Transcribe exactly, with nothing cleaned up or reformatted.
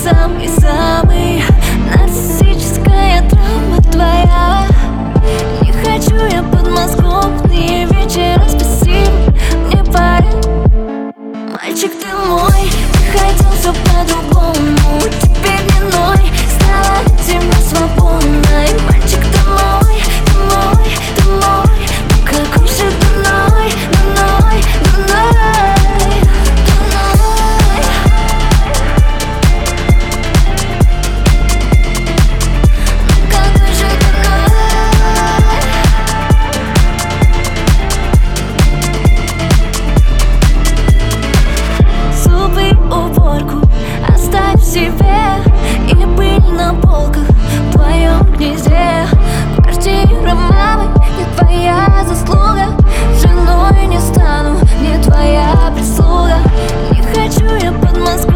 самый-самый нарциссическая травма твоя. Не хочу я подмосковные вечера, спасибо мне, парень. Мальчик, ты мой, ты хотел все по-другому, теперь не ной, стала для тебя свободной. Мальчик, ты мой, ты мой, ты мой, ну какой же дурной, дурной, дурной, дурной. Ну какой же дурной. Зубы и уборку оставь себе, и пыль на полках в твоем гнезде. Квартира мамы не твоя заслуга, женой не стану, не твоя прислуга. Не хочу я под Москвой.